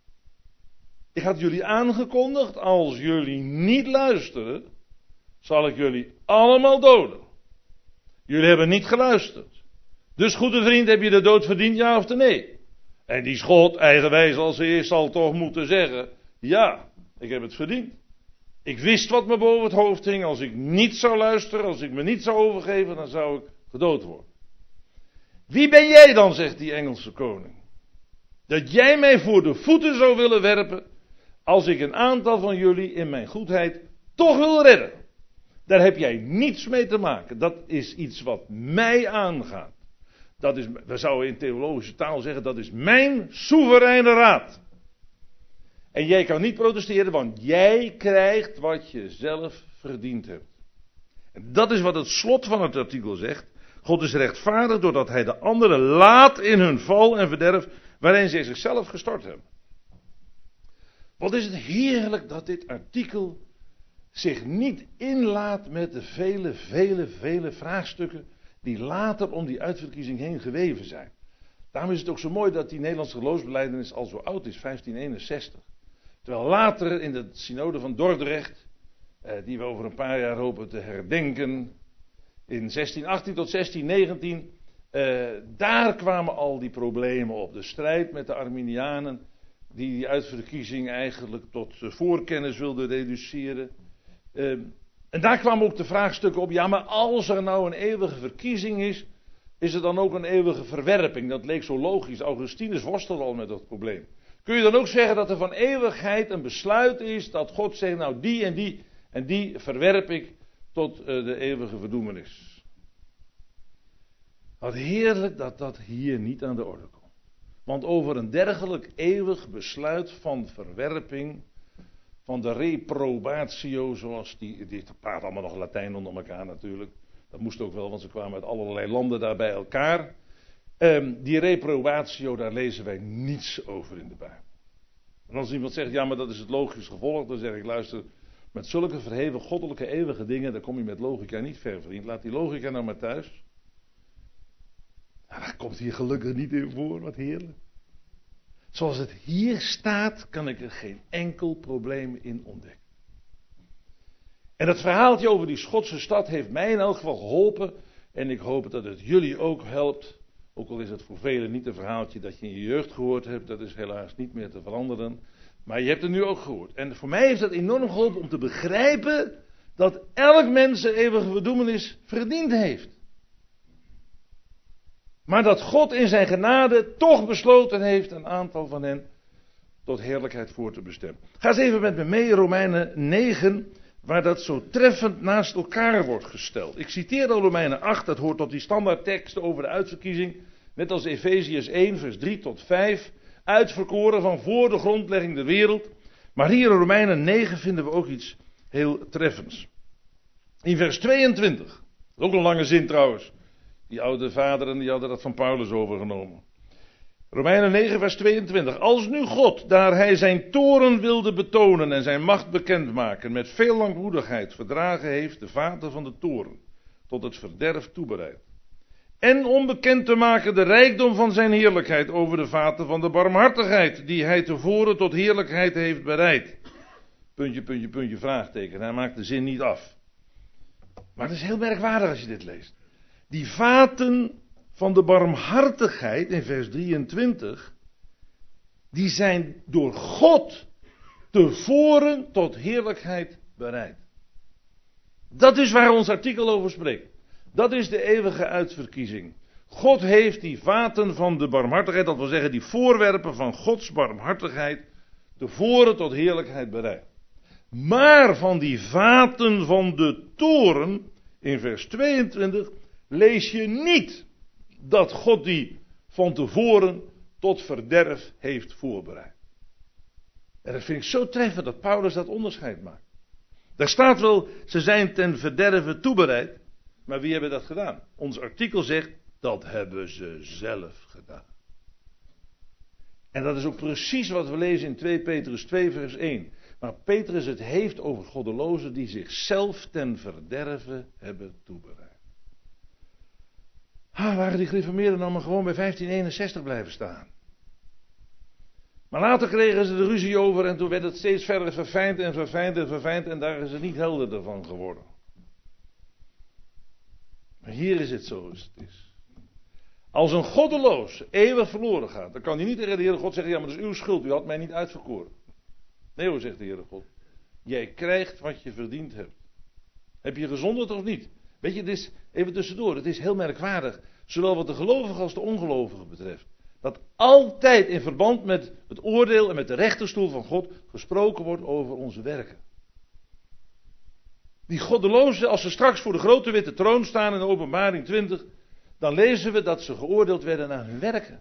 Ik had jullie aangekondigd, als jullie niet luisteren, zal ik jullie allemaal doden. Jullie hebben niet geluisterd. Dus goede vriend, heb je de dood verdiend, ja of nee? En die Schot, eigenwijs als ze is, zal toch moeten zeggen, ja, ik heb het verdiend. Ik wist wat me boven het hoofd hing. Als ik niet zou luisteren, als ik me niet zou overgeven, dan zou ik gedood worden. Wie ben jij dan, zegt die Engelse koning, dat jij mij voor de voeten zou willen werpen, als ik een aantal van jullie in mijn goedheid toch wil redden? Daar heb jij niets mee te maken. Dat is iets wat mij aangaat. Dat is, we zouden in theologische taal zeggen, dat is mijn soevereine raad. En jij kan niet protesteren, want jij krijgt wat je zelf verdiend hebt. En dat is wat het slot van het artikel zegt. God is rechtvaardig doordat hij de anderen laat in hun val en verderf, waarin zij zichzelf gestort hebben. Wat is het heerlijk dat dit artikel zich niet inlaat met de vele, vele, vele vraagstukken die later om die uitverkiezing heen geweven zijn. Daarom is het ook zo mooi dat die Nederlandse geloofsbelijdenis al zo oud is, vijftien eenenzestig. Terwijl later in de synode van Dordrecht, eh, die we over een paar jaar hopen te herdenken, in zestien achttien tot zestien negentien, eh, daar kwamen al die problemen op. De strijd met de Arminianen, die die uitverkiezing eigenlijk tot voorkennis wilden reduceren. Uh, en daar kwamen ook de vraagstukken op, ja, maar als er nou een eeuwige verkiezing is, is er dan ook een eeuwige verwerping? Dat leek zo logisch. Augustinus worstelde al met dat probleem. Kun je dan ook zeggen dat er van eeuwigheid een besluit is dat God zegt, nou die en die en die verwerp ik tot uh, de eeuwige verdoemenis. Wat heerlijk dat dat hier niet aan de orde komt. Want over een dergelijk eeuwig besluit van verwerping, van de reprobatio, zoals die, die praat allemaal nog Latijn onder elkaar natuurlijk. Dat moest ook wel, want ze kwamen uit allerlei landen daar bij elkaar. Um, die reprobatio, daar lezen wij niets over in de Bijbel. En als iemand zegt, ja maar dat is het logisch gevolg, dan zeg ik, luister, met zulke verheven goddelijke eeuwige dingen, dan kom je met logica niet ver, vriend. Laat die logica nou maar thuis. Nou, dat komt hier gelukkig niet in voor, wat heerlijk. Zoals het hier staat, kan ik er geen enkel probleem in ontdekken. En dat verhaaltje over die Schotse stad heeft mij in elk geval geholpen. En ik hoop dat het jullie ook helpt. Ook al is het voor velen niet een verhaaltje dat je in je jeugd gehoord hebt. Dat is helaas niet meer te veranderen. Maar je hebt het nu ook gehoord. En voor mij heeft dat enorm geholpen om te begrijpen dat elk mens een eeuwige verdoemenis verdiend heeft. Maar dat God in zijn genade toch besloten heeft een aantal van hen tot heerlijkheid voor te bestemmen. Ga eens even met me mee in Romeinen negen, waar dat zo treffend naast elkaar wordt gesteld. Ik citeer al Romeinen acht, dat hoort tot die standaardteksten over de uitverkiezing. Net als Efeziërs één, vers drie tot vijf. Uitverkoren van voor de grondlegging der wereld. Maar hier in Romeinen negen vinden we ook iets heel treffends. In vers tweeëntwintig, dat is ook een lange zin trouwens. Die oude vaderen die hadden dat van Paulus overgenomen. Romeinen negen vers tweeëntwintig. Als nu God, daar hij zijn toorn wilde betonen en zijn macht bekendmaken, met veel langmoedigheid verdragen heeft de vaten van de toorn, tot het verderf toebereid. En om bekend te maken de rijkdom van zijn heerlijkheid over de vaten van de barmhartigheid, die hij tevoren tot heerlijkheid heeft bereid. Puntje, puntje, puntje, vraagteken. Hij maakt de zin niet af. Maar het is heel merkwaardig als je dit leest. Die vaten van de barmhartigheid in vers drieëntwintig, die zijn door God tevoren tot heerlijkheid bereid. Dat is waar ons artikel over spreekt. Dat is de eeuwige uitverkiezing. God heeft die vaten van de barmhartigheid, dat wil zeggen die voorwerpen van Gods barmhartigheid, tevoren tot heerlijkheid bereid. Maar van die vaten van de toorn, in vers tweeëntwintig, lees je niet dat God die van tevoren tot verderf heeft voorbereid. En dat vind ik zo treffend dat Paulus dat onderscheid maakt. Daar staat wel, ze zijn ten verderve toebereid. Maar wie hebben dat gedaan? Ons artikel zegt, dat hebben ze zelf gedaan. En dat is ook precies wat we lezen in twee Petrus twee vers één. Maar Petrus het heeft over goddelozen die zichzelf ten verderve hebben toebereid. Ah, waren die gereformeerden dan maar gewoon bij vijftien eenenzestig blijven staan. Maar later kregen ze de ruzie over en toen werd het steeds verder verfijnd en verfijnd en verfijnd en daar is het niet helderder van geworden. Maar hier is het zo als het is. Als een goddeloos eeuwig verloren gaat, dan kan hij niet tegen de Heere God zeggen, ja maar dat is uw schuld, u had mij niet uitverkoren. Nee hoor, zegt de Heere God. Jij krijgt wat je verdiend hebt. Heb je gezondigd of niet? Weet je, het is, even tussendoor, het is heel merkwaardig, zowel wat de gelovigen als de ongelovigen betreft. Dat altijd in verband met het oordeel en met de rechterstoel van God gesproken wordt over onze werken. Die goddelozen, als ze straks voor de grote witte troon staan in Openbaring twintig, dan lezen we dat ze geoordeeld werden naar hun werken.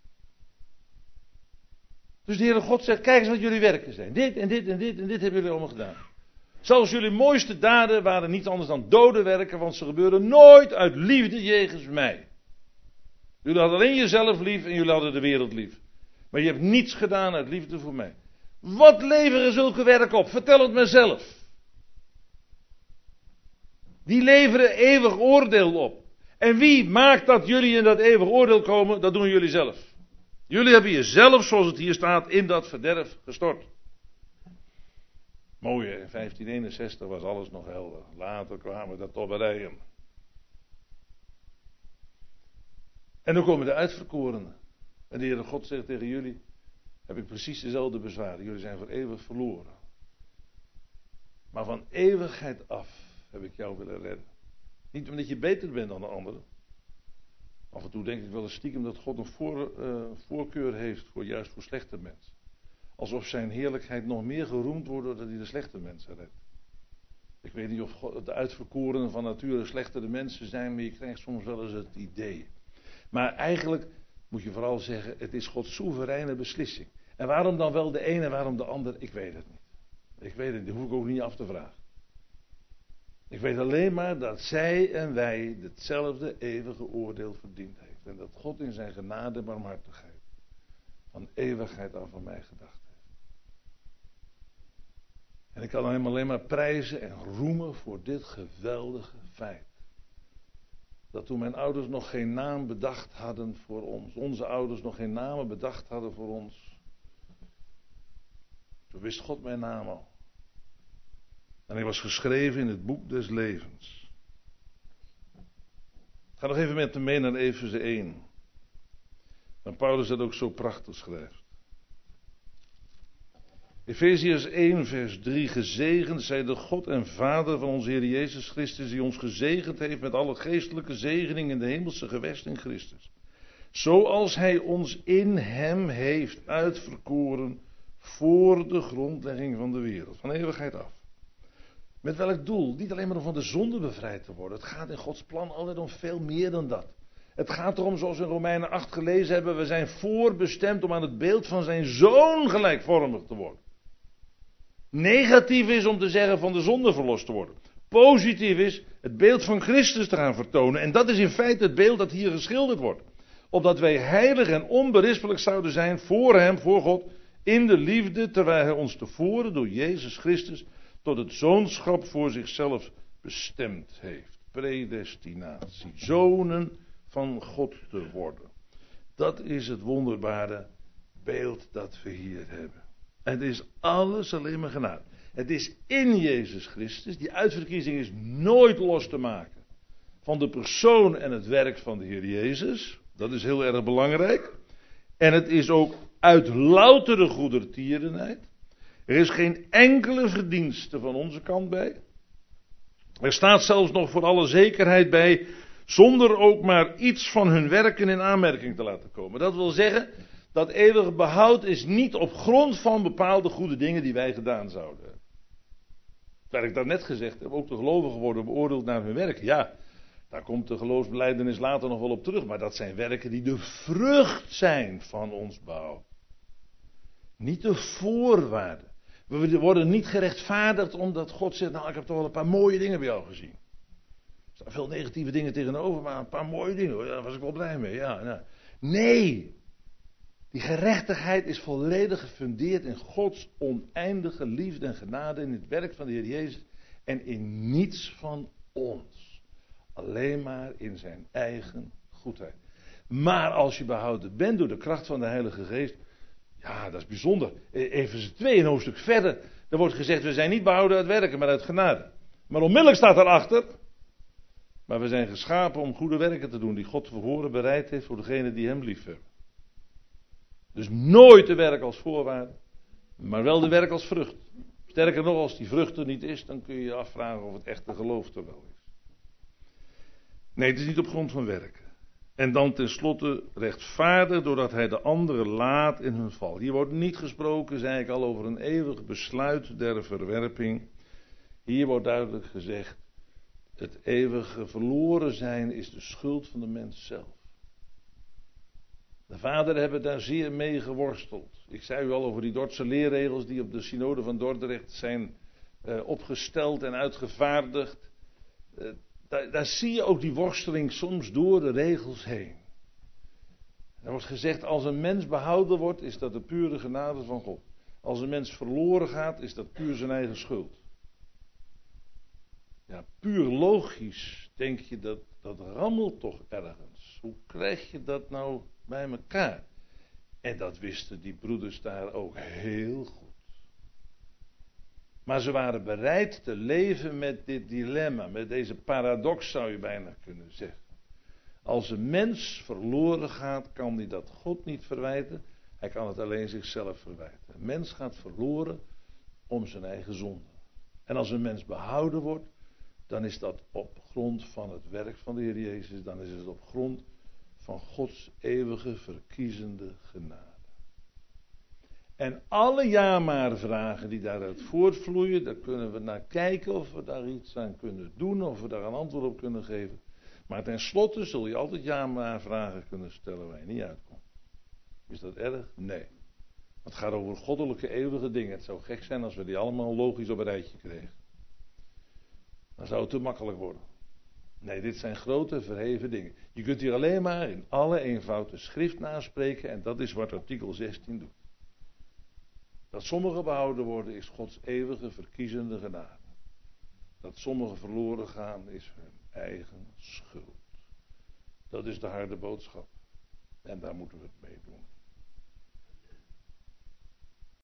Dus de Heere God zegt, kijk eens wat jullie werken zijn. Dit en dit en dit en dit hebben jullie allemaal gedaan. Zelfs jullie mooiste daden waren niets anders dan dode werken, want ze gebeuren nooit uit liefde jegens mij. Jullie hadden alleen jezelf lief en jullie hadden de wereld lief. Maar je hebt niets gedaan uit liefde voor mij. Wat leveren zulke werken op? Vertel het mezelf. Die leveren eeuwig oordeel op. En wie maakt dat jullie in dat eeuwig oordeel komen? Dat doen jullie zelf. Jullie hebben jezelf, zoals het hier staat, in dat verderf gestort. Mooi hè, vijftien eenenzestig was alles nog helder. Later kwamen de tobberijen. En dan komen de uitverkorenen. En de Heere God zegt tegen jullie, heb ik precies dezelfde bezwaren. Jullie zijn voor eeuwig verloren. Maar van eeuwigheid af heb ik jou willen redden. Niet omdat je beter bent dan de anderen. Af en toe denk ik wel eens stiekem dat God een voor, uh, voorkeur heeft voor juist voor slechte mensen. alsof zijn heerlijkheid nog meer geroemd wordt doordat hij de slechte mensen redt. Ik weet niet of God, de uitverkorenen van nature slechtere mensen zijn, maar je krijgt soms wel eens het idee. Maar eigenlijk moet je vooral zeggen, het is Gods soevereine beslissing. En waarom dan wel de ene en waarom de ander, ik weet het niet. Ik weet het niet, dat hoef ik ook niet af te vragen. Ik weet alleen maar dat zij en wij hetzelfde eeuwige oordeel verdiend heeft. En dat God in zijn genade en barmhartigheid van eeuwigheid af van mij gedacht heeft. En ik kan hem alleen maar prijzen en roemen voor dit geweldige feit. Dat toen mijn ouders nog geen naam bedacht hadden voor ons, onze ouders nog geen namen bedacht hadden voor ons, toen wist God mijn naam al. En hij was geschreven in het boek des levens. Ik ga nog even met hem mee naar Efeze één. Waar Paulus dat ook zo prachtig schrijft. Efeziërs één vers drie. Gezegend zij de God en Vader van onze Heer Jezus Christus, die ons gezegend heeft met alle geestelijke zegening in de hemelse gewesten in Christus. Zoals hij ons in hem heeft uitverkoren voor de grondlegging van de wereld, van eeuwigheid af. Met welk doel? Niet alleen maar om van de zonde bevrijd te worden. Het gaat in Gods plan altijd om veel meer dan dat. Het gaat erom, zoals we in Romeinen acht gelezen hebben, we zijn voorbestemd om aan het beeld van zijn zoon gelijkvormig te worden. Negatief is om te zeggen van de zonde verlost te worden. Positief is het beeld van Christus te gaan vertonen. En dat is in feite het beeld dat hier geschilderd wordt. Opdat wij heilig en onberispelijk zouden zijn voor hem, voor God, in de liefde, terwijl hij ons tevoren door Jezus Christus tot het zoonschap voor zichzelf bestemd heeft. Predestinatie. Zonen van God te worden. Dat is het wonderbare beeld dat we hier hebben. Het is alles alleen maar genade. Het is in Jezus Christus. Die uitverkiezing is nooit los te maken van de persoon en het werk van de Heer Jezus. Dat is heel erg belangrijk. En het is ook uit loutere goedertierenheid. Er is geen enkele verdienste van onze kant bij. Er staat zelfs nog voor alle zekerheid bij, zonder ook maar iets van hun werken in aanmerking te laten komen. Dat wil zeggen, dat eeuwige behoud is niet op grond van bepaalde goede dingen die wij gedaan zouden hebben. Terwijl ik dat net gezegd heb, ook de gelovigen worden beoordeeld naar hun werk. Ja, daar komt de geloofsbelijdenis later nog wel op terug. Maar dat zijn werken die de vrucht zijn van ons behoud. Niet de voorwaarde. We worden niet gerechtvaardigd omdat God zegt, nou ik heb toch wel een paar mooie dingen bij jou gezien. Er staan veel negatieve dingen tegenover, maar een paar mooie dingen, daar was ik wel blij mee. Ja, nou. Nee, die gerechtigheid is volledig gefundeerd in Gods oneindige liefde en genade in het werk van de Heer Jezus en in niets van ons. Alleen maar in zijn eigen goedheid. Maar als je behouden bent door de kracht van de Heilige Geest, ja, dat is bijzonder. Efeze twee, een hoofdstuk verder, daar wordt gezegd, we zijn niet behouden uit werken, maar uit genade. Maar onmiddellijk staat daarachter, maar we zijn geschapen om goede werken te doen, die God tevoren bereid heeft voor degenen die hem lief hebben. Dus nooit de werk als voorwaarde, maar wel de werk als vrucht. Sterker nog, als die vrucht er niet is, dan kun je je afvragen of het echte geloof er wel is. Nee, het is niet op grond van werken. En dan tenslotte rechtvaardig doordat hij de anderen laat in hun val. Hier wordt niet gesproken, zei ik al, over een eeuwig besluit der verwerping. Hier wordt duidelijk gezegd, het eeuwige verloren zijn is de schuld van de mens zelf. De vaderen hebben daar zeer mee geworsteld. Ik zei u al over die Dordtse leerregels die op de synode van Dordrecht zijn uh, opgesteld en uitgevaardigd. Uh, daar, daar zie je ook die worsteling soms door de regels heen. Er wordt gezegd, als een mens behouden wordt, is dat de pure genade van God. Als een mens verloren gaat, is dat puur zijn eigen schuld. Ja, puur logisch denk je dat, dat rammelt toch ergens. Hoe krijg je dat nou bij elkaar? En dat wisten die broeders daar ook heel goed. Maar ze waren bereid te leven met dit dilemma, met deze paradox zou je bijna kunnen zeggen. Als een mens verloren gaat, kan hij dat God niet verwijten. Hij kan het alleen zichzelf verwijten. Een mens gaat verloren om zijn eigen zonde. En als een mens behouden wordt, dan is dat op grond van het werk van de Heer Jezus. Dan is het op grond van Gods eeuwige verkiezende genade. En alle ja-maar-vragen die daaruit voortvloeien, daar kunnen we naar kijken of we daar iets aan kunnen doen, of we daar een antwoord op kunnen geven. Maar tenslotte zul je altijd ja-maar-vragen kunnen stellen waar je niet uitkomt. Is dat erg? Nee. Het gaat over goddelijke eeuwige dingen. Het zou gek zijn als we die allemaal logisch op een rijtje kregen. Dan zou het te makkelijk worden. Nee, dit zijn grote verheven dingen. Je kunt hier alleen maar in alle eenvoud de schrift naspreken en dat is wat artikel zestien doet. Dat sommigen behouden worden is Gods eeuwige verkiezende genade. Dat sommigen verloren gaan is hun eigen schuld. Dat is de harde boodschap. En daar moeten we het mee doen.